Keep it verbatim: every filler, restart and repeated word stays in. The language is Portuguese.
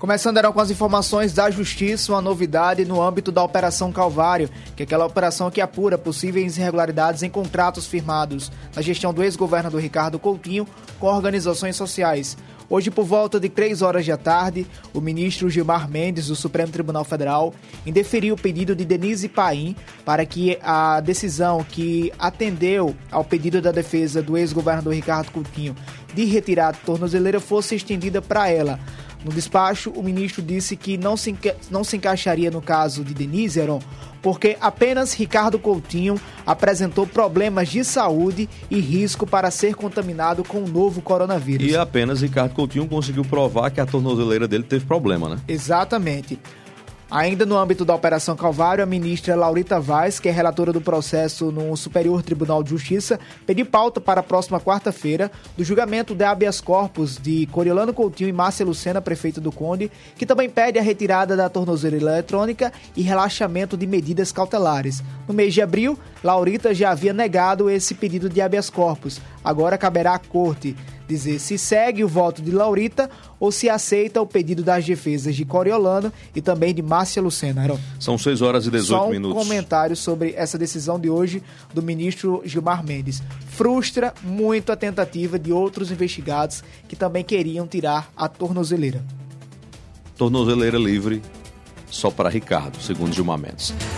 Começando era com as informações da Justiça, uma novidade no âmbito da Operação Calvário, que é aquela operação que apura possíveis irregularidades em contratos firmados na gestão do ex-governador Ricardo Coutinho com organizações sociais. Hoje, por volta de três horas da tarde, o ministro Gilmar Mendes, do Supremo Tribunal Federal, indeferiu o pedido de Denise Paim para que a decisão que atendeu ao pedido da defesa do ex-governador Ricardo Coutinho de retirar a tornozeleira fosse estendida para ela. No despacho, o ministro disse que não se, enca- não se encaixaria no caso de Denise, Heron, porque apenas Ricardo Coutinho apresentou problemas de saúde e risco para ser contaminado com o novo coronavírus. E apenas Ricardo Coutinho conseguiu provar que a tornozeleira dele teve problema, né? Exatamente. Ainda no âmbito da Operação Calvário, a ministra Laurita Vaz, que é relatora do processo no Superior Tribunal de Justiça, pediu pauta para a próxima quarta-feira do julgamento de habeas corpus de Coriolano Coutinho e Márcia Lucena, prefeito do Conde, que também pede a retirada da tornozeleira eletrônica e relaxamento de medidas cautelares. No mês de abril, Laurita já havia negado esse pedido de habeas corpus. Agora caberá à Corte dizer se segue o voto de Laurita ou se aceita o pedido das defesas de Coriolano e também de Márcia Lucena. Heron. São seis horas e dezoito Só um minutos. comentário sobre essa decisão de hoje do ministro Gilmar Mendes. Frustra muito a tentativa de outros investigados que também queriam tirar a tornozeleira. Tornozeleira livre só para Ricardo, segundo Gilmar Mendes.